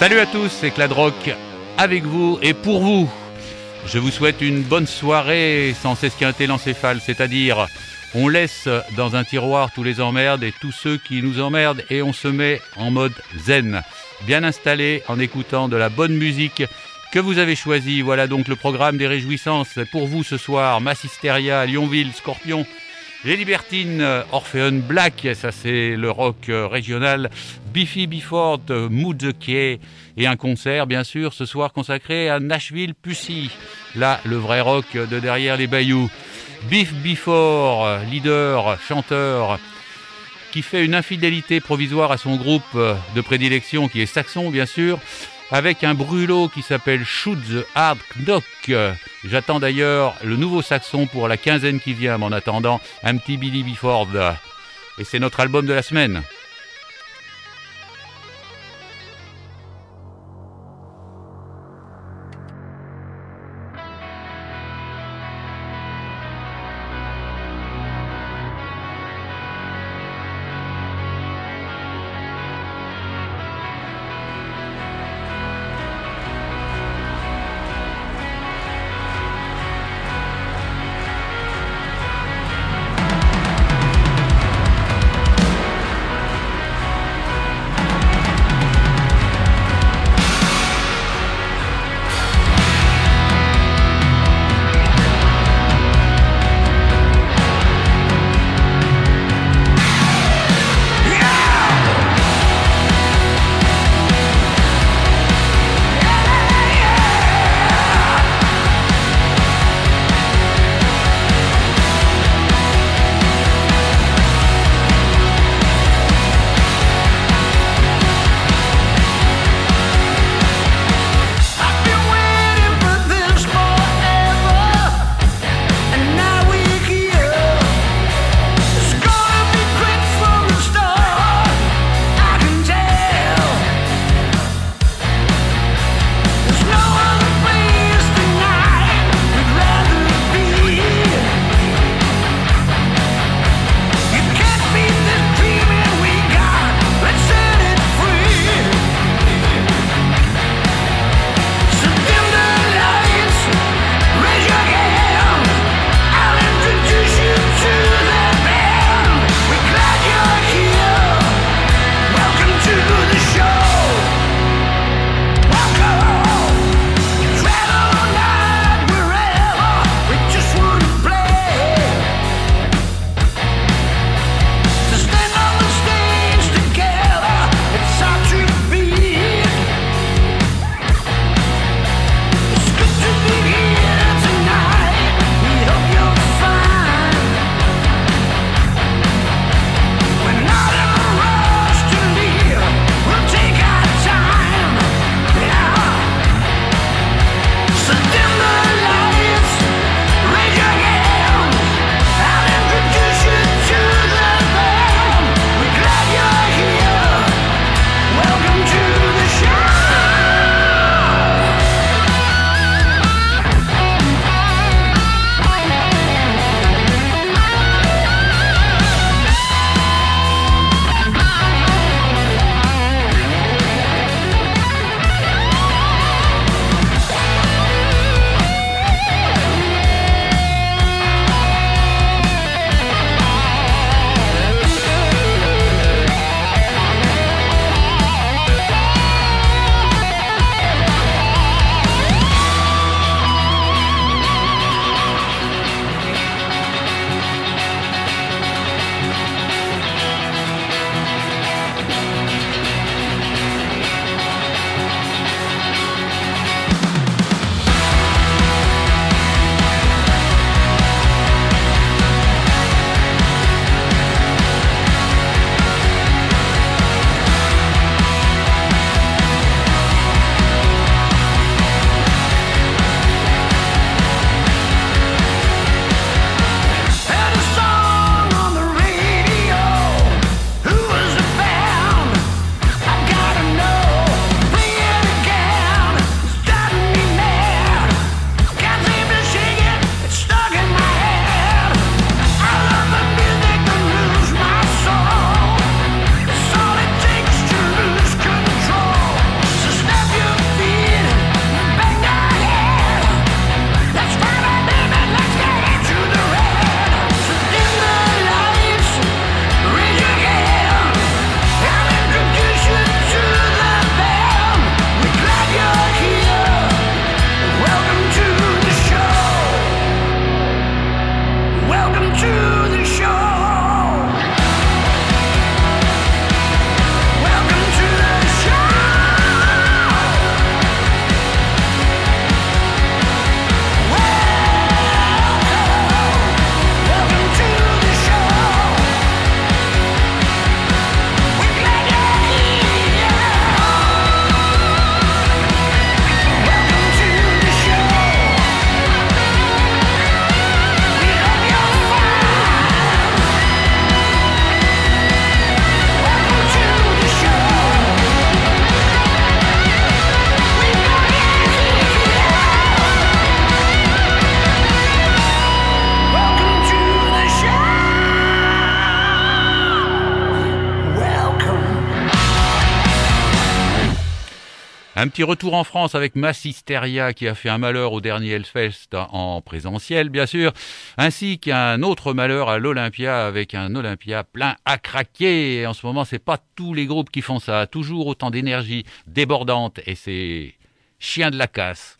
Salut à tous, c'est Clad Rock avec vous et pour vous. Je vous souhaite une bonne soirée sans s'esquinter l'encéphale, c'est-à-dire on laisse dans un tiroir tous les emmerdes et tous ceux qui nous emmerdent et on se met en mode zen, bien installé en écoutant de la bonne musique que vous avez choisie. Voilà donc le programme des réjouissances pour vous ce soir. Mass Hysteria, Lionville, Scorpion, Les Libertines, Orpheon Black, ça c'est le rock régional, Biffy Bifford, Mood the Key et un concert bien sûr ce soir consacré à Nashville Pussy, là le vrai rock de derrière les bayous. Biff Bifford, leader, chanteur, qui fait une infidélité provisoire à son groupe de prédilection qui est Saxon bien sûr, avec un brûlot qui s'appelle Shoot the Hard Knock. J'attends d'ailleurs le nouveau Saxon pour la quinzaine qui vient, mais en attendant, un petit Billy Bifford. Et c'est notre album de la semaine. Un petit retour en France avec Massisteria qui a fait un malheur au dernier Hellfest en présentiel bien sûr, ainsi qu'un autre malheur à l'Olympia avec un Olympia plein à craquer. Et en ce moment, c'est pas tous les groupes qui font ça, toujours autant d'énergie débordante et c'est chien de la casse.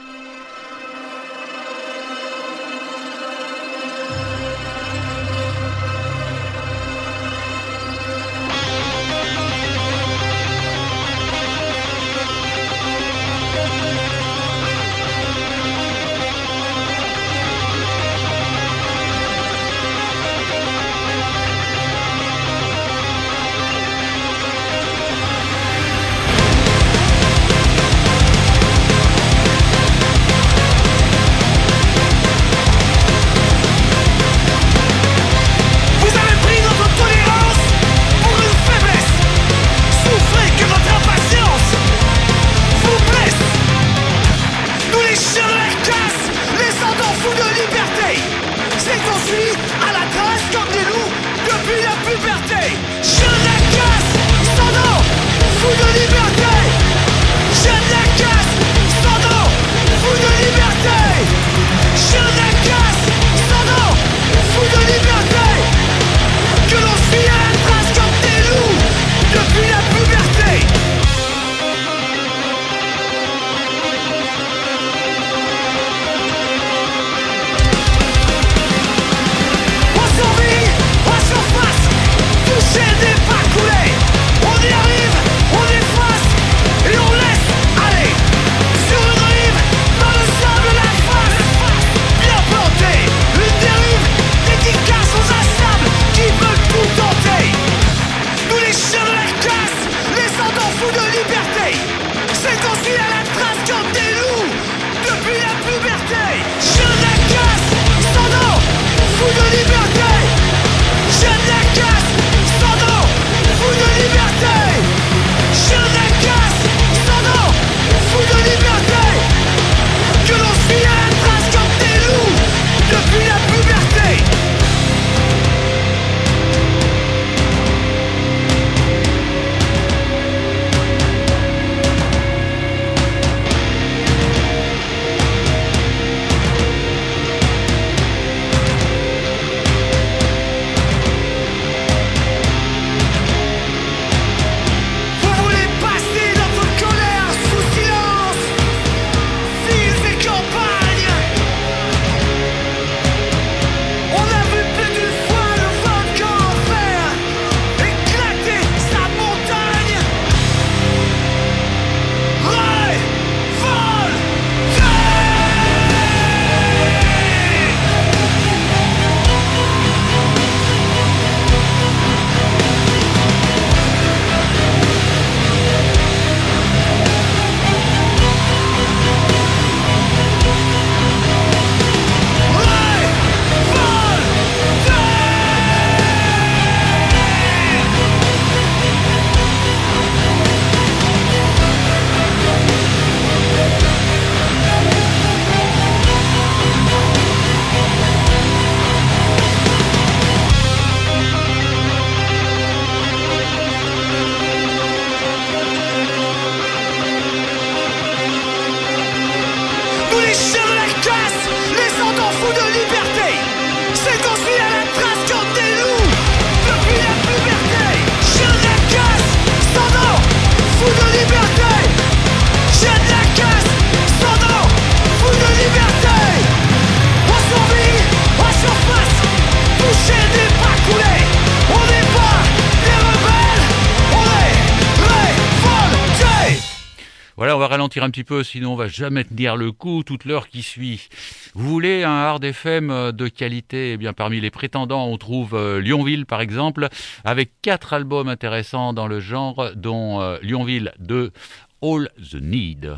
Voilà, on va ralentir un petit peu, sinon on va jamais tenir le coup toute l'heure qui suit. Vous voulez un hard FM de qualité? Eh bien, parmi les prétendants, on trouve Lionville, par exemple, avec 4 albums intéressants dans le genre, dont Lionville 2, All the Need.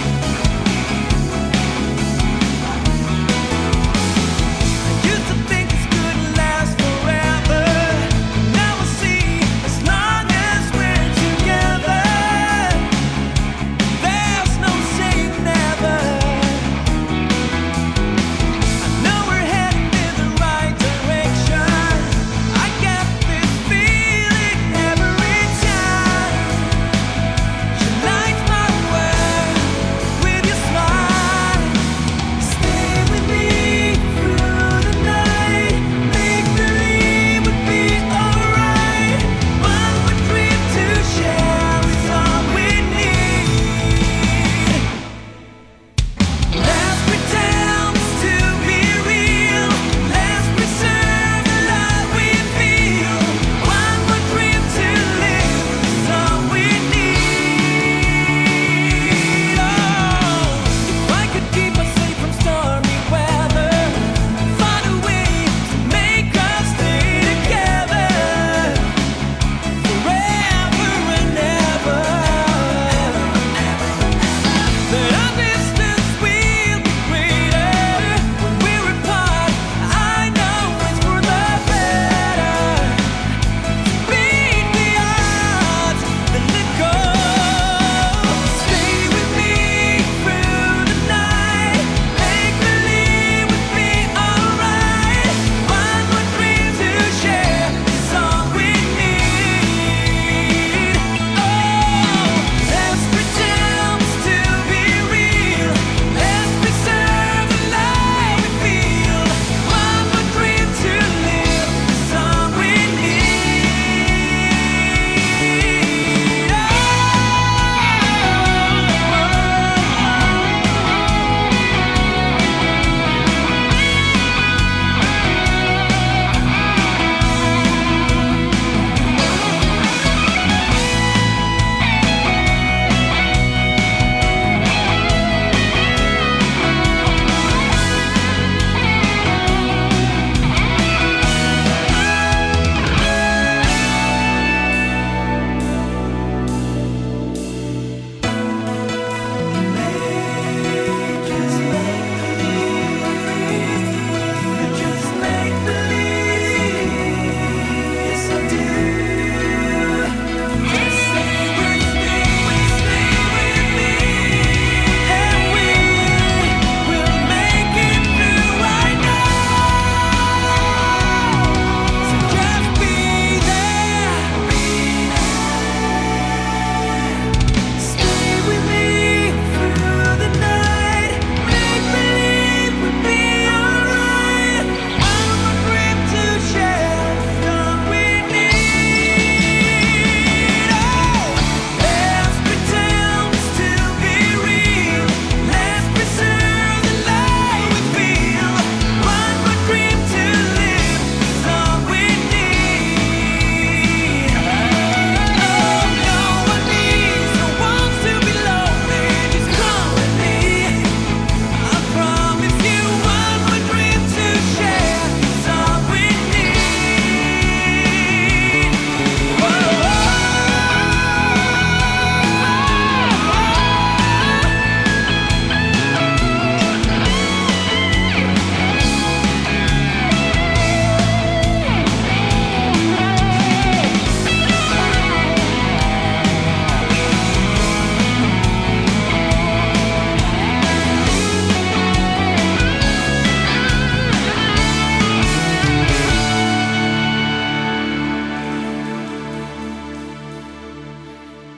Used to think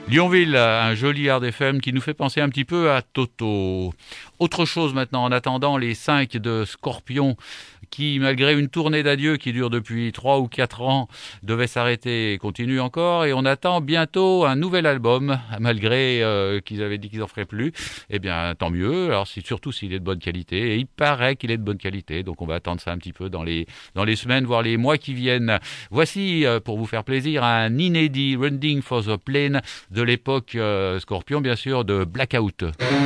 Lionville, un joli air d'FM qui nous fait penser un petit peu à Toto. Autre chose maintenant, en attendant les 5 de Scorpions qui, malgré une tournée d'adieu qui dure depuis 3 ou 4 ans, devait s'arrêter et continue encore. Et on attend bientôt un nouvel album, malgré qu'ils avaient dit qu'ils n'en feraient plus. Eh bien, tant mieux. Alors, surtout s'il est de bonne qualité. Et il paraît qu'il est de bonne qualité. Donc, on va attendre ça un petit peu dans les semaines, voire les mois qui viennent. Voici, pour vous faire plaisir, un inédit Running for the Plane de l'époque Scorpion, bien sûr, de Blackout.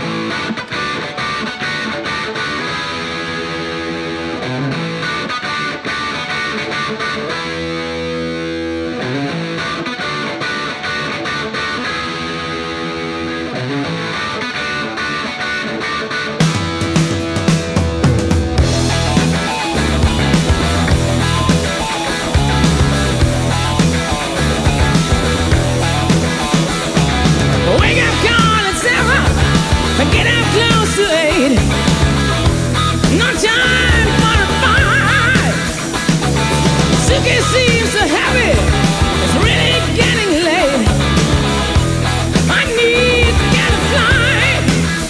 Get out close to 8. No time for a fight. Suitcase seems so heavy. It's really getting late. I need to get a flight.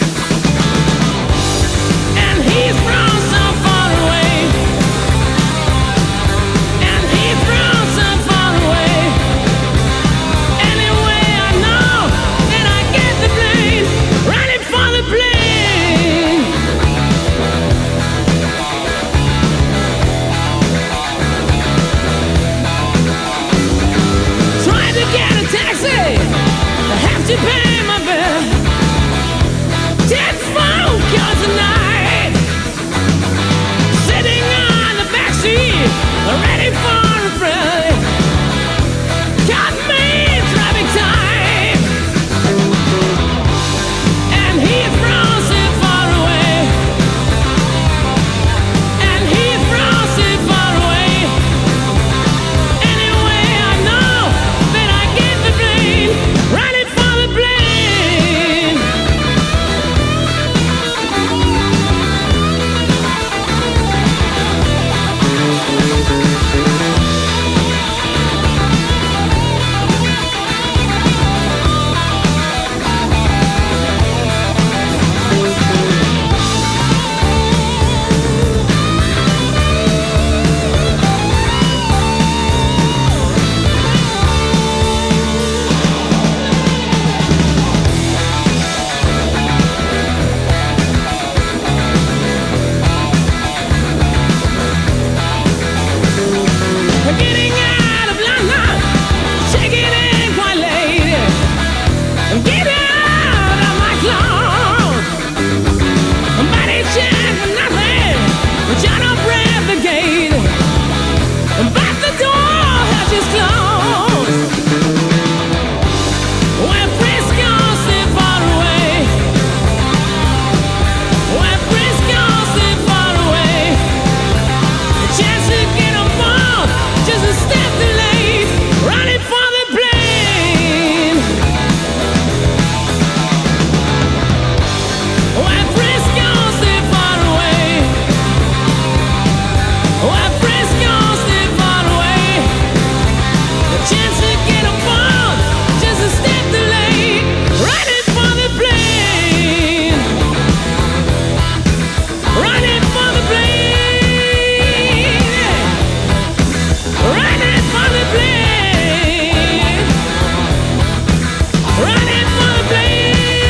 And he's from so far away. And he's from so far away. Anyway, I know that I get the plane. Running for the plane. Trying to get a taxi, I have to pay my bill. 10 phone calls a night. Sitting on the backseat, ready for a friend. Got me in traffic time. And he's from so far away. And he's from so far away. Anyway, I know that I get the plane. Running for the plane. Getting out of London, checking in quite late. Get out of my clothes. Body check for nothing, trying to break the gate. But the door has just closed. When Frisco's so far away. When Frisco's so far away. A chance to get on board, just a step too late. Running for the plane. When Frisco's so far away. When Frisco's so far away. A chance to get on board, just a step too late. Running for the plane. Running for the plane. Running for the plane. Running for the plane.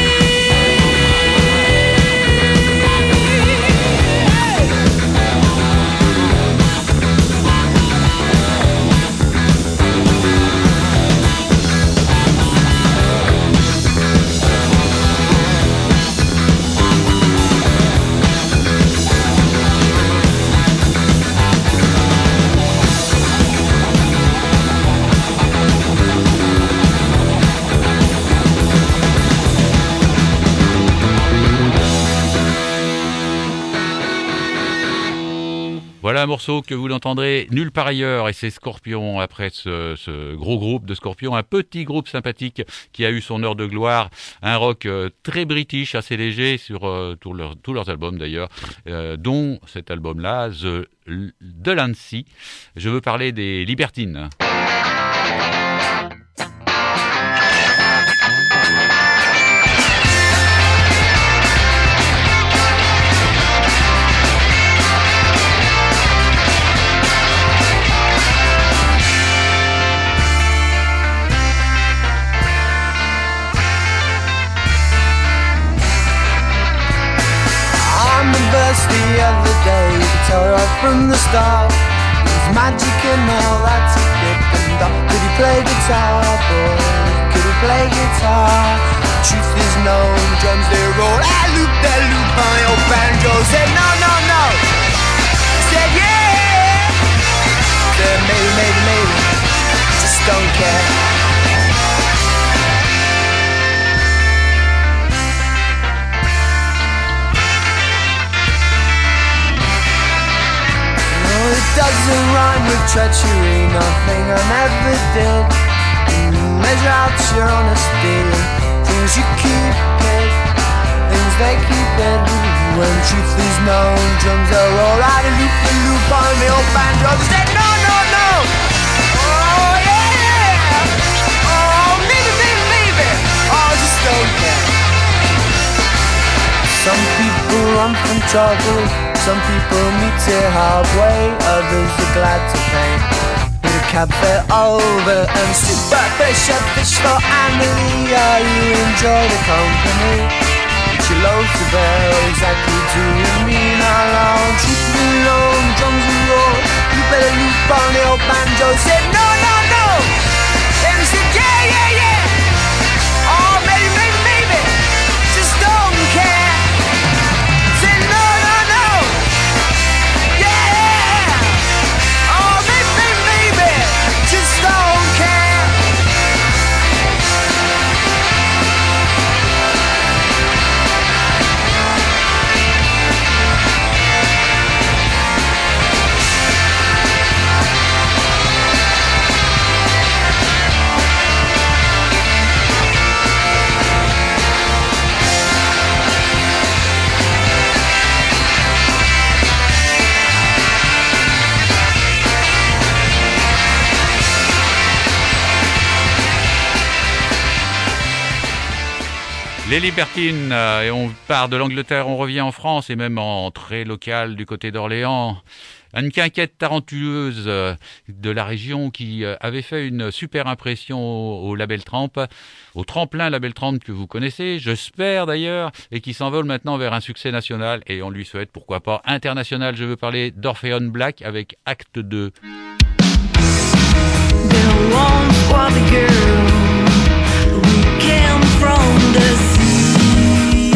Voilà un morceau que vous l'entendrez nulle part ailleurs, et c'est Scorpion, après ce gros groupe de Scorpion, un petit groupe sympathique qui a eu son heure de gloire, un rock très british, assez léger sur tous leurs albums d'ailleurs, dont cet album-là, The Delancey. Je veux parler des Libertines. from the start. It was magic and all that he did. And could he play guitar, boy? Could he play guitar? Truth is known, drums they roll. I loop that loop on your banjo. Said no, no, no. Said yeah. Said maybe, maybe, maybe. Just don't care. It doesn't rhyme with treachery, nothing I never did. Measure out your honesty, things you keep hid, things they keep hid. When truth is known, drums are all right, a loop the loop on the old banjo. Said no, no, no. Oh yeah. Oh maybe, maybe, maybe. Oh just don't care. Some people run from trouble. Some people meet it halfway, others are glad to pay. With a cab fare over and sit back, fish for Annalie. You enjoy the company, but your loads to bear. Exactly do you mean how long? Truth be known, drums and roll. You better loop on the old banjo. Said no, no, no. And he said yeah, yeah, yeah. Oh maybe, maybe, maybe. Just don't care. Said no, no, no. Just don't care. Les Libertines, et on part de l'Angleterre, on revient en France et même en très local du côté d'Orléans. Une quinquette talentueuse de la région qui avait fait une super impression au Label Tramp, au tremplin Label Tramp que vous connaissez, j'espère d'ailleurs, et qui s'envole maintenant vers un succès national et on lui souhaite pourquoi pas international. Je veux parler d'Orpheon Black avec Acte 2. From the sea,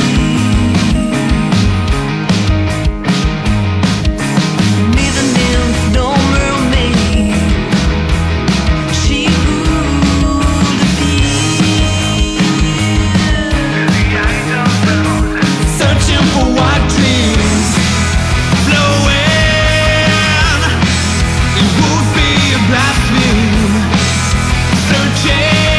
neither nymph nor mermaid, she would appear, searching for white dreams, flowing. It would be a blasphemy, searching.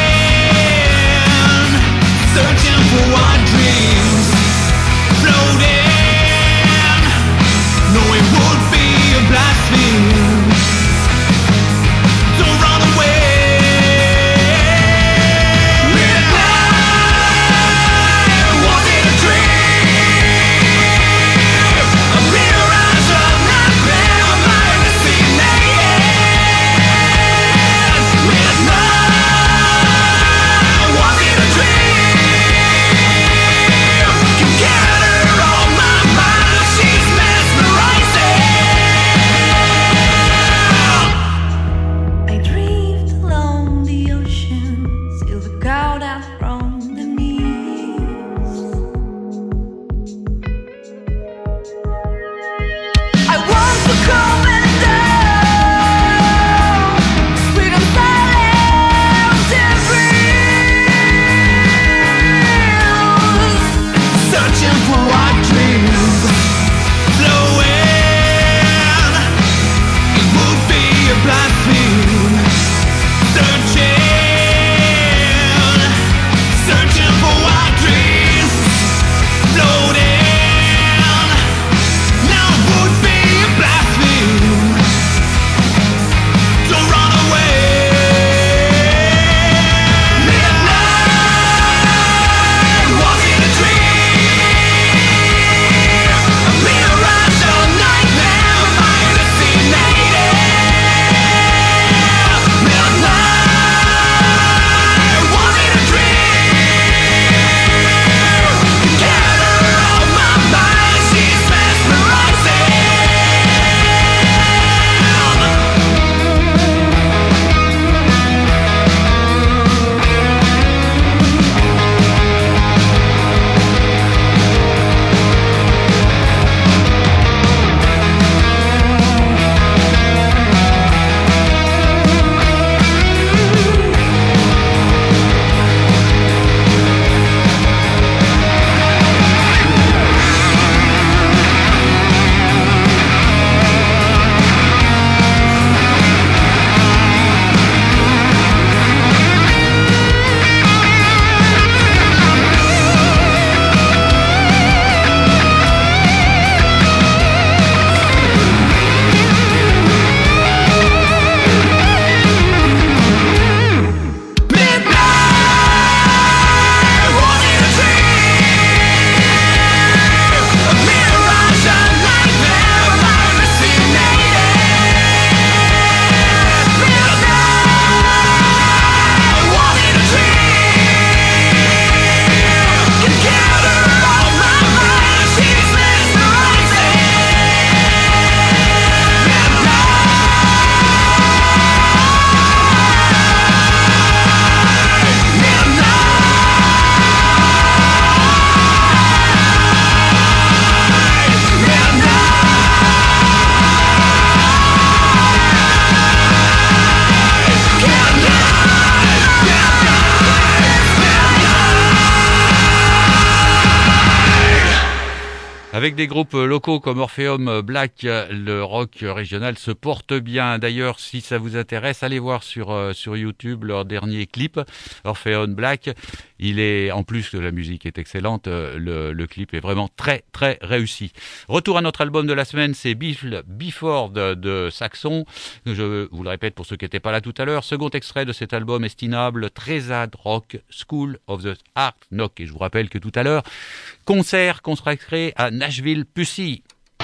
Avec des groupes locaux comme Orpheum Black, le rock régional se porte bien. D'ailleurs, si ça vous intéresse, allez voir sur YouTube leur dernier clip, Orpheum Black. Il est, en plus que la musique est excellente, le clip est vraiment très très réussi. Retour à notre album de la semaine, c'est Before de Saxon. Je vous le répète pour ceux qui n'étaient pas là tout à l'heure. Second extrait de cet album estimable, très hard rock, School of the Hard Knock. Et je vous rappelle que tout à l'heure, concert consacré à Nashville Pussy.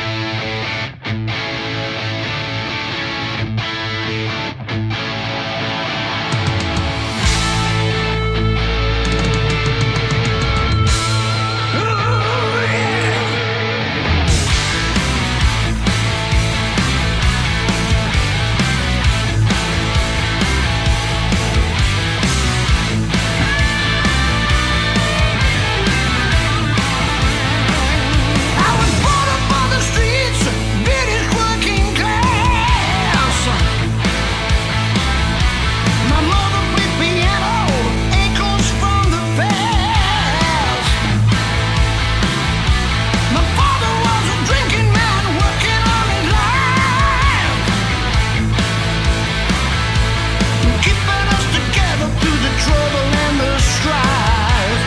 I was brought up on the streets, British working class. My mother played piano, echoes from the past. My father was a drinking man, working on his life, keeping us together through the trouble and the strife.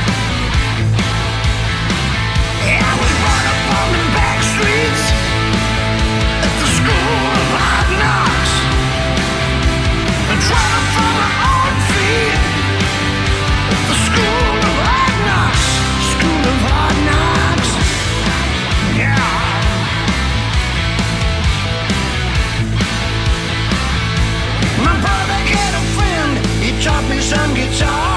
I was brought up on the back streets at the school of hard knocks, and trying to find my own feet at the school of hard knocks, school of hard knocks. Yeah. My brother had a friend, he taught me some guitar.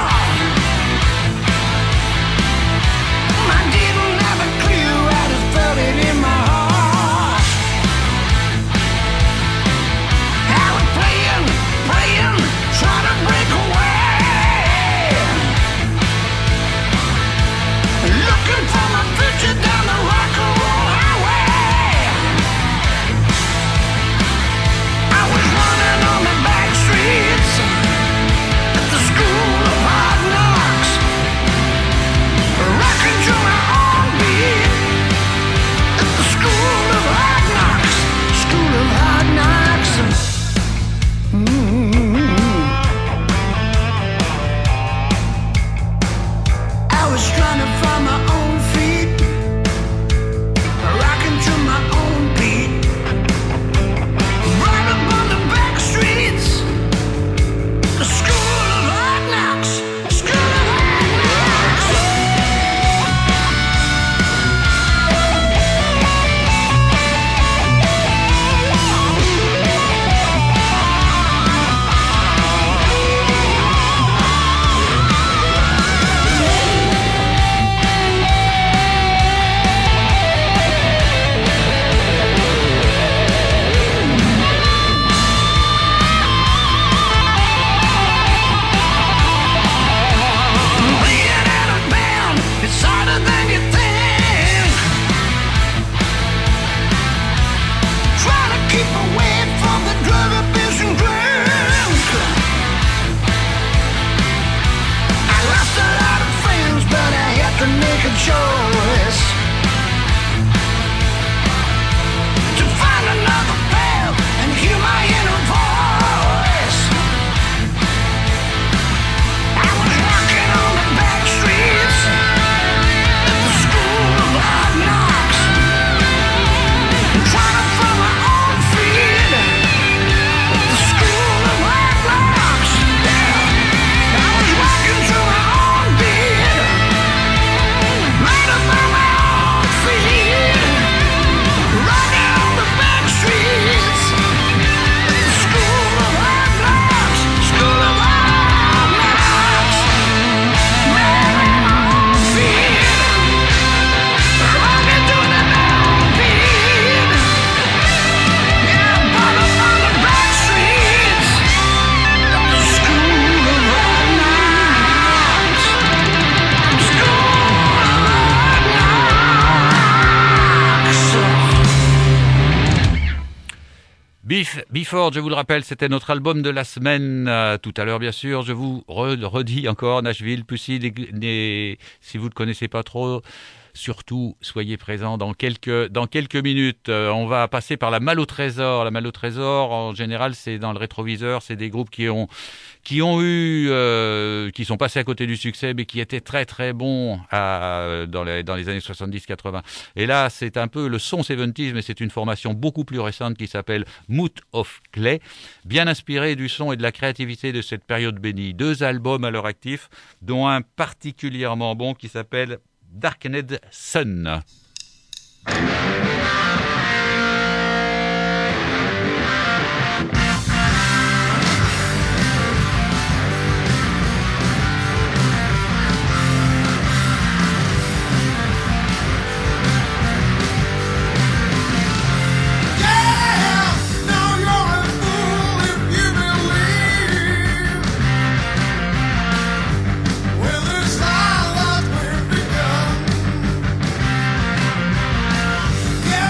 I didn't have a clue, I just felt it in my heart. I was playing, trying to break away, looking for my future down the rock and roll highway. I was running on the back streets at the school of hard knocks, rocking to my own beat at the school of hard knocks, school of hard knocks. I was trying to find my own feet, rocking to my own beat, right up on the back streets, the school of hard knocks, school of hard knocks. Being in a band, it's harder than you think. Trying to keep away from the drug abuse and drink. I lost a lot of friends, but I had to make a choice to find another path and hear my inner voice. I was walking on the back streets at the school of hard knocks, trying to find my own feet at the school of hard knocks. Yeah. I was walking to my own beat, made up on my own feet, running on the back streets at the school of hard knocks, school of hard knocks. Made up my own feet, running to the own beat. Yeah, brought up on the back streets at the school of hard knocks, school of hard knocks. Before, je vous le rappelle, c'était notre album de la semaine. Tout à l'heure, bien sûr, je vous redis encore, Nashville Pussy, si vous ne connaissez pas trop, surtout, soyez présents dans quelques minutes. On va passer par la Malle au Trésor. La Malle au Trésor, en général, c'est dans le rétroviseur. C'est des groupes qui sont passés à côté du succès, mais qui étaient très très bons dans les années 70-80. Et là, c'est un peu le son 70s, mais c'est une formation beaucoup plus récente qui s'appelle Moot of Clay, bien inspirée du son et de la créativité de cette période bénie. 2 albums à leur actif, dont un particulièrement bon qui s'appelle Darkened Sun. Yeah!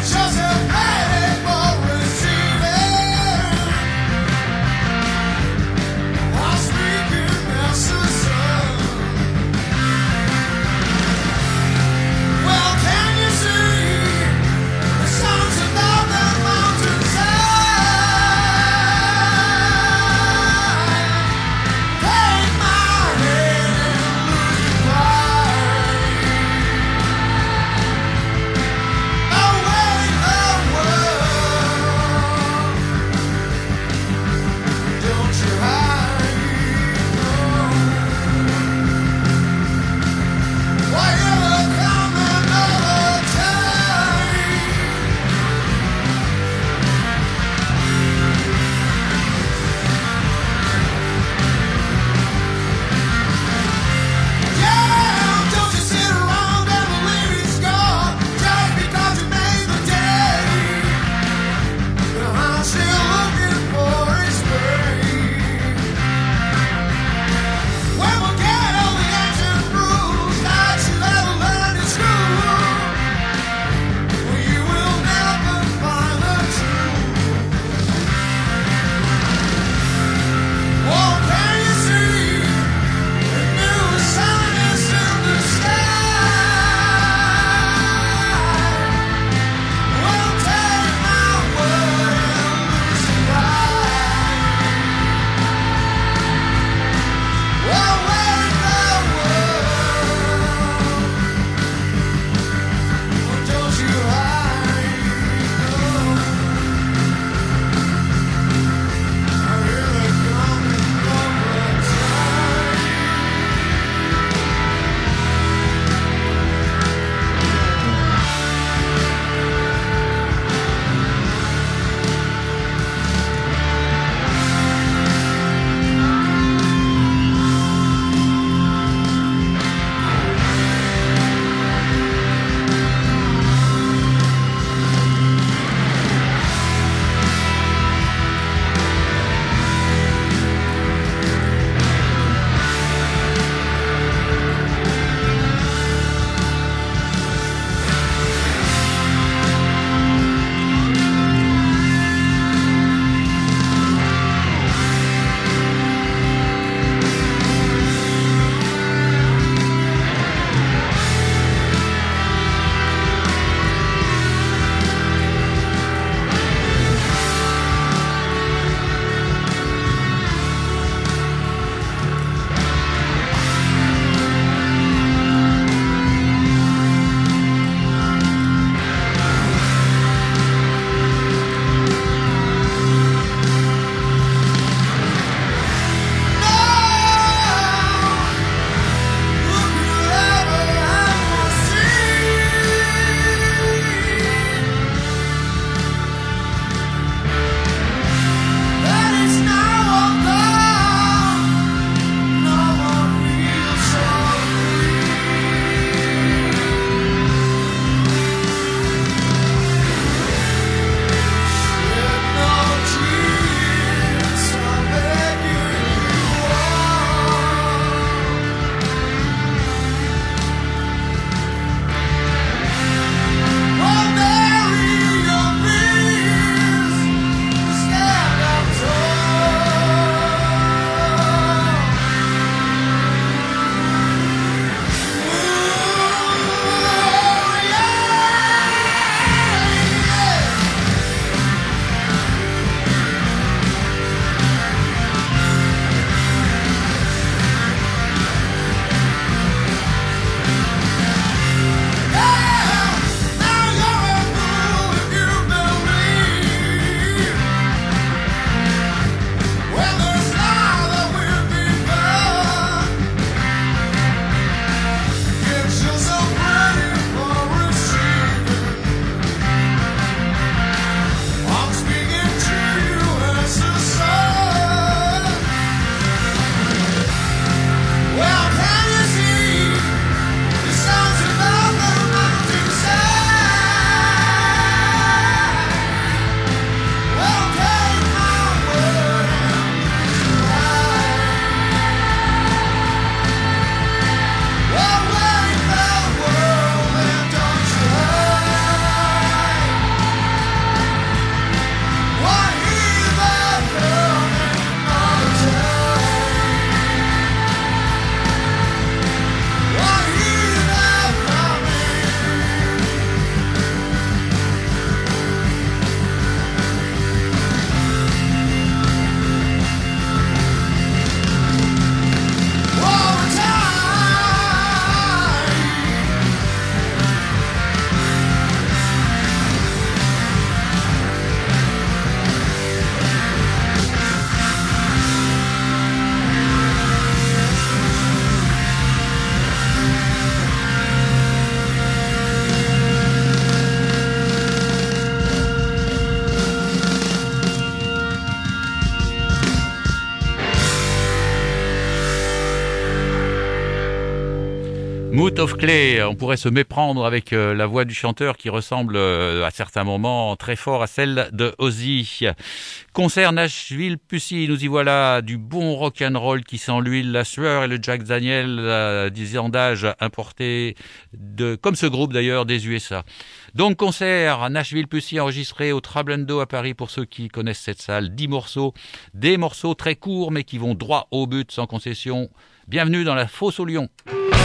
Mood of Clay, on pourrait se méprendre avec la voix du chanteur qui ressemble à certains moments très fort à celle de Ozzy. Concert Nashville Pussy, nous y voilà, du bon rock'n'roll qui sent l'huile, la sueur et le Jack Daniel, 10 ans d'âge importé, comme ce groupe d'ailleurs, des USA. Donc concert à Nashville Pussy enregistré au Trablando à Paris pour ceux qui connaissent cette salle. 10 morceaux, des morceaux très courts mais qui vont droit au but sans concession. Bienvenue dans la fosse au lion.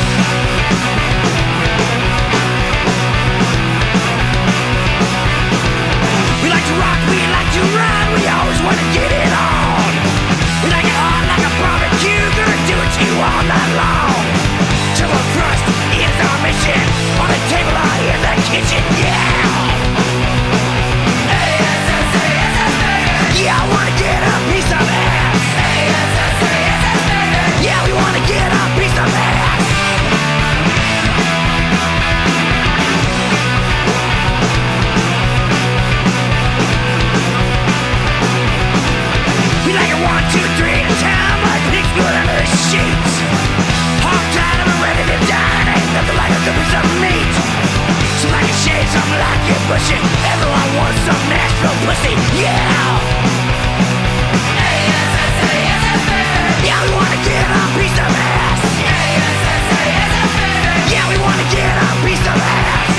We like to rock, we like to ride, we always want to get it on. We like it hot like a barbecue, gonna do it to you all night long. Triple crust is our mission, on the table or in the kitchen, yeah. Yeah, I wanna get a piece of ass. Yeah, we wanna get a piece of ass. We like it 1, 2, 3 at a time, like pigs blood under the sheets. Hog tied and we're ready to die, and ain't nothing like a good piece of meat. Some like it shade, some like it bushy. Everyone wants some Nashville pussy, yeah. Yeah, we wanna get a piece of ass. Yeah, we wanna get a piece of ass.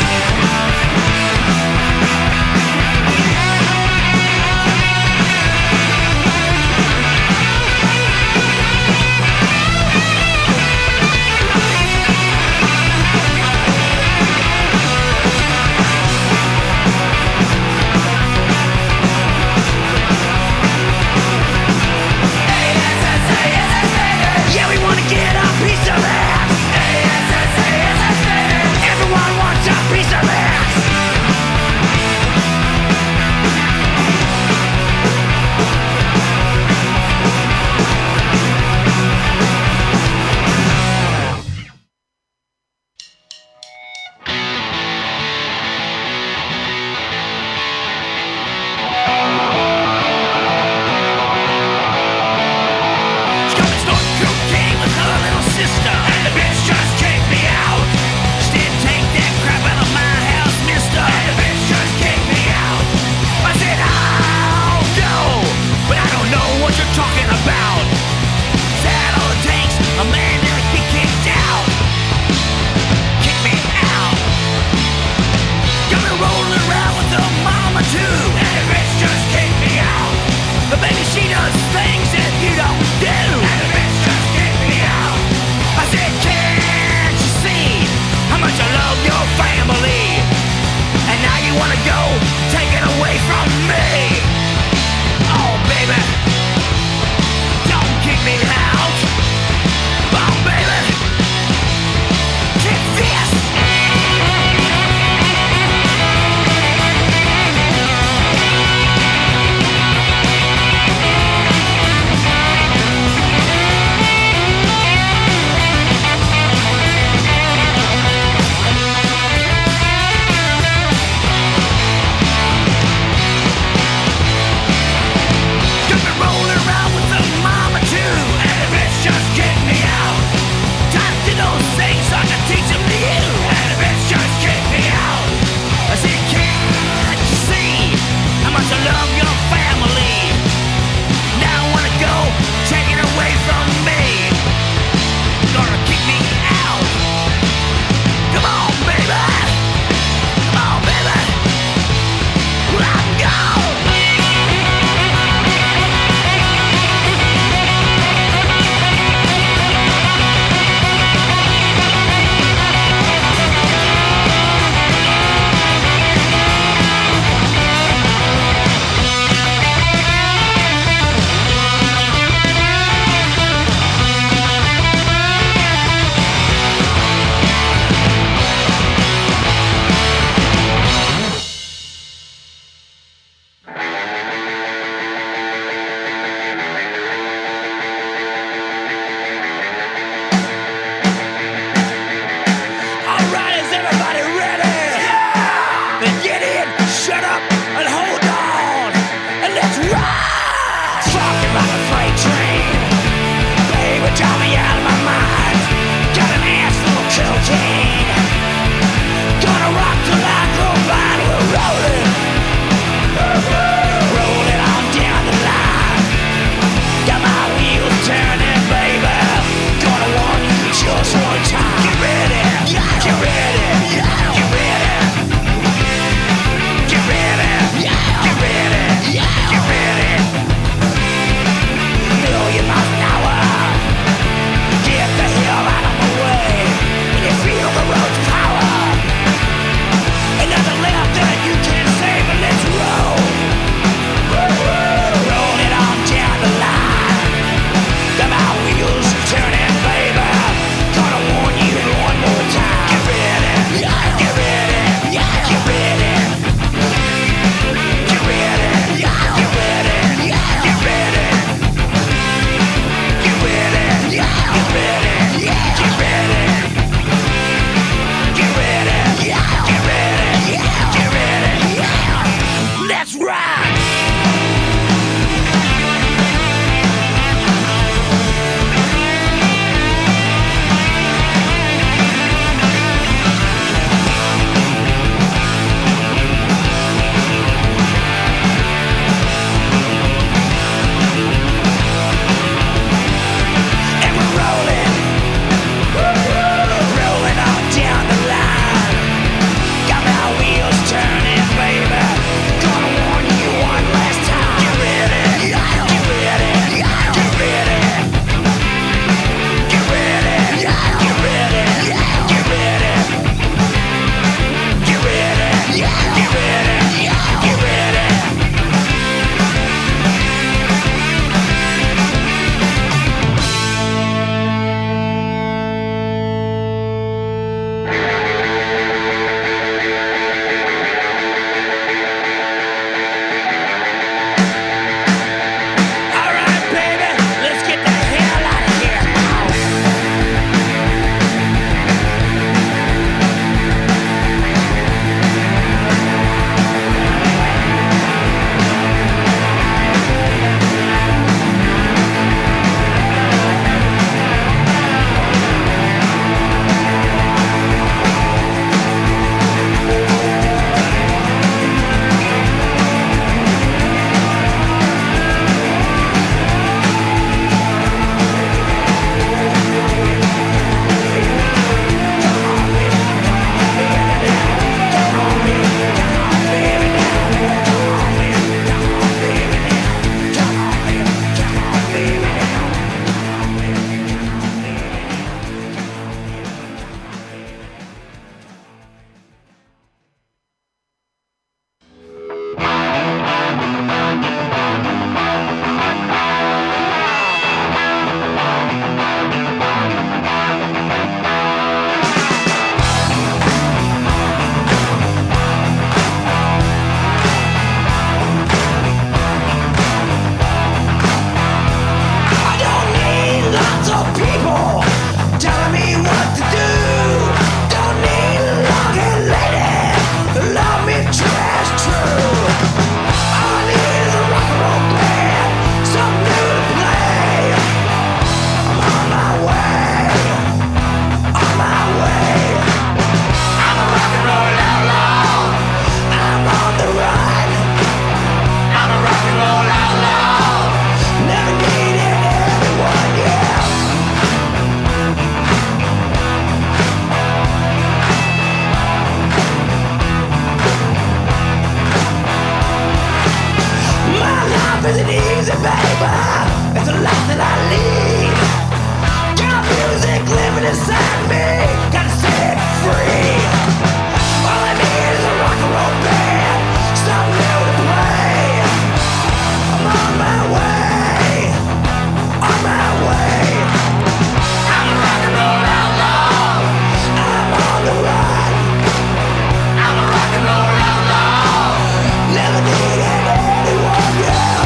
I lead. Got music living inside me, gotta set it free. All I need is a rock and roll band, something new to play. I'm on my way, on my way. I'm a rock and roll outlaw, I'm on the run. I'm a rock and roll outlaw, never needed anyone, yeah.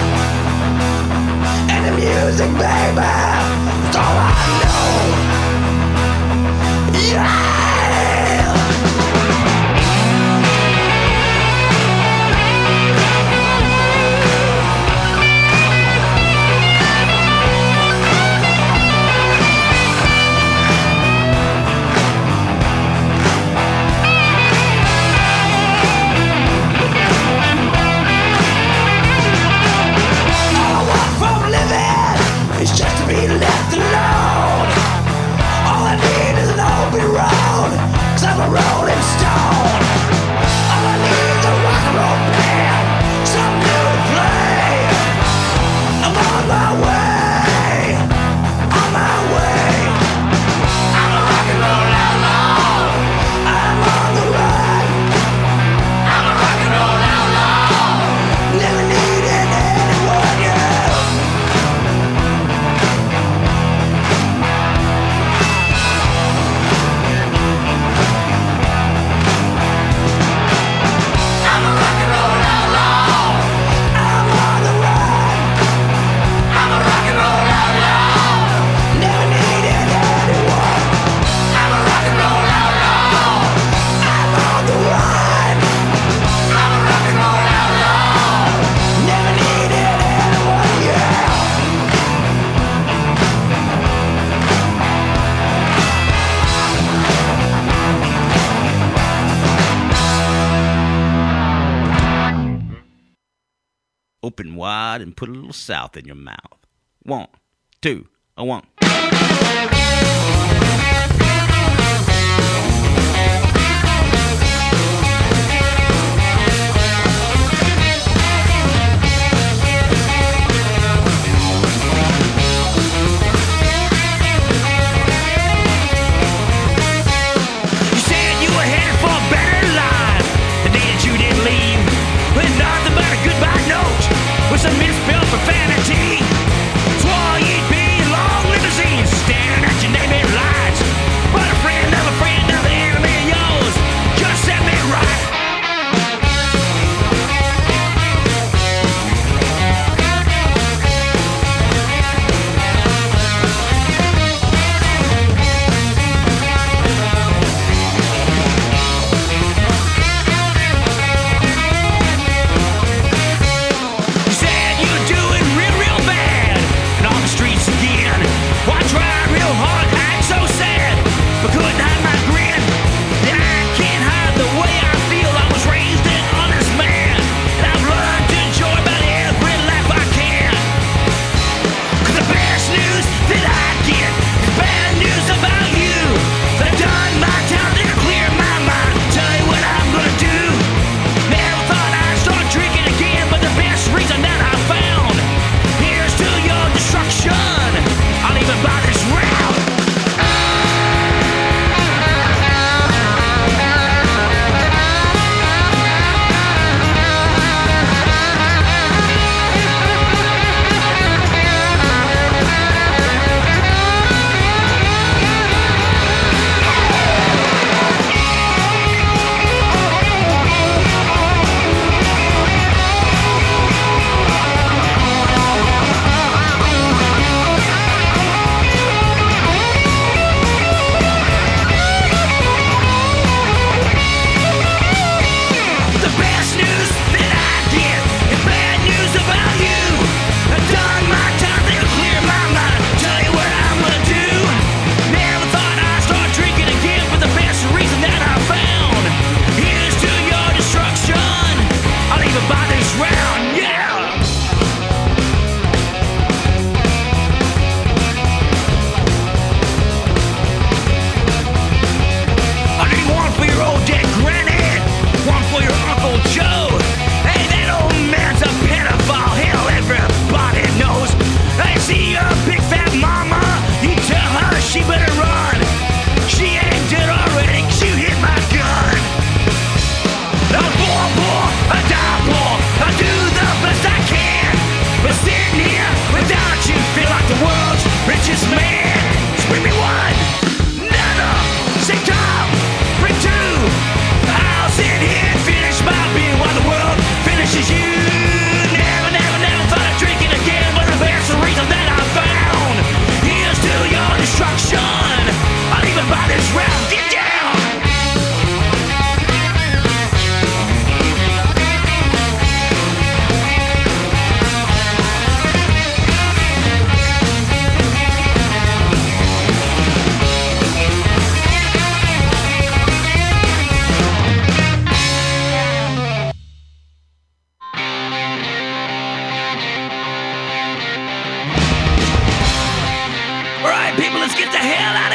And the music, baby, that's all I know. Yeah. It's just to be left alone. All I need is an open road, 'cause I'm a rolling stone. All I need is a rock and roll band, something new to play. I'm on my way, on my way. I'm a rock and roll outlaw, I'm on the run. I'm a rock and roll outlaw, never needed anyone, yeah. Open wide and put a little south in your mouth. 1, 2, 1. You said you were headed for a better life the day that you didn't leave, with nothing but a goodbye note with some misspelled profanity. Swore you'd be long living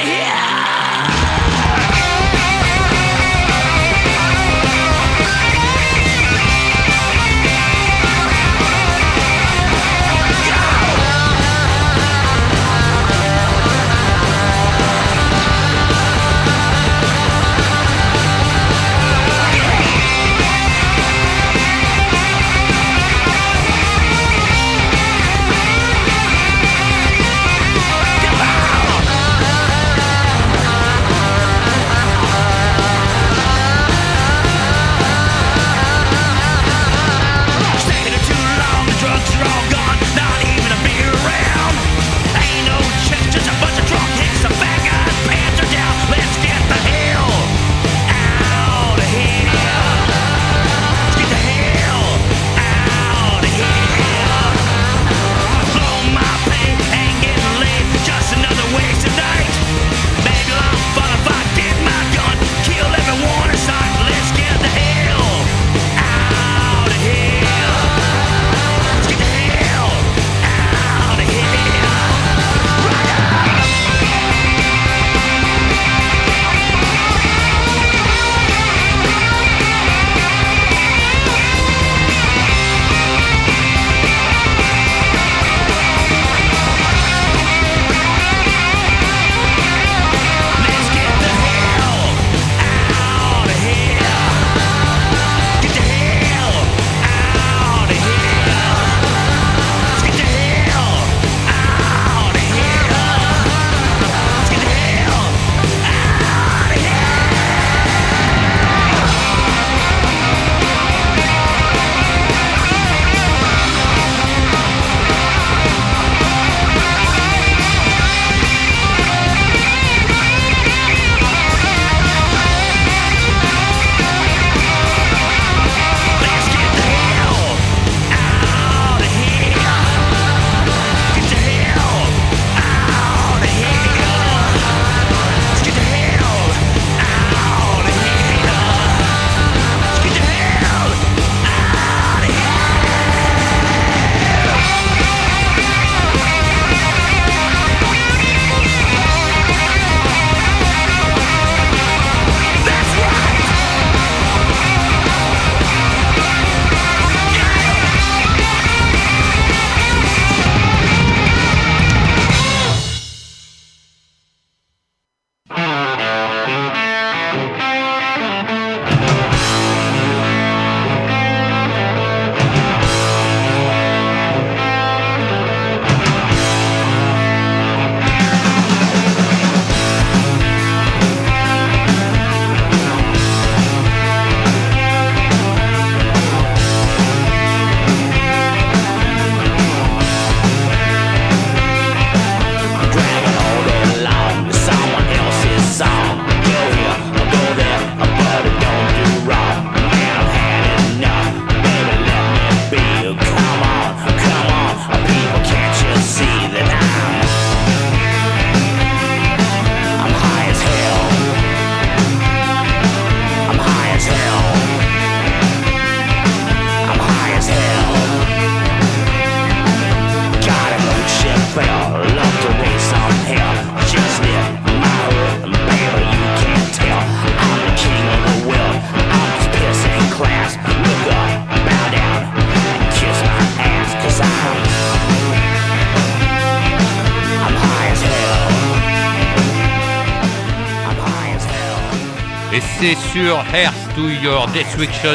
Et c'est sur Hearth to Your Destruction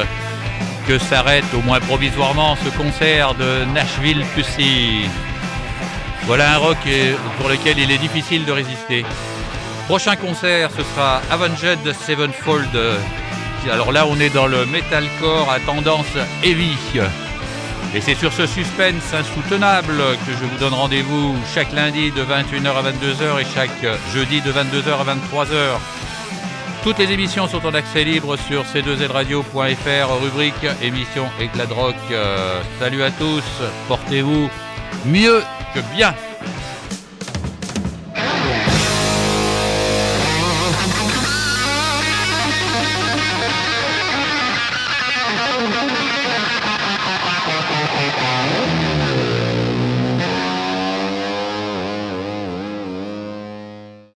que s'arrête au moins provisoirement ce concert de Nashville Pussy. Voilà un rock pour lequel il est difficile de résister. Prochain concert, ce sera Avenged Sevenfold. Alors là, on est dans le metalcore à tendance heavy. Et c'est sur ce suspense insoutenable que je vous donne rendez-vous chaque lundi de 21h à 22h et chaque jeudi de 22h à 23h. Toutes les émissions sont en accès libre sur c2zradio.fr, rubrique émission Éclat de rock. Salut à tous, portez-vous mieux que bien.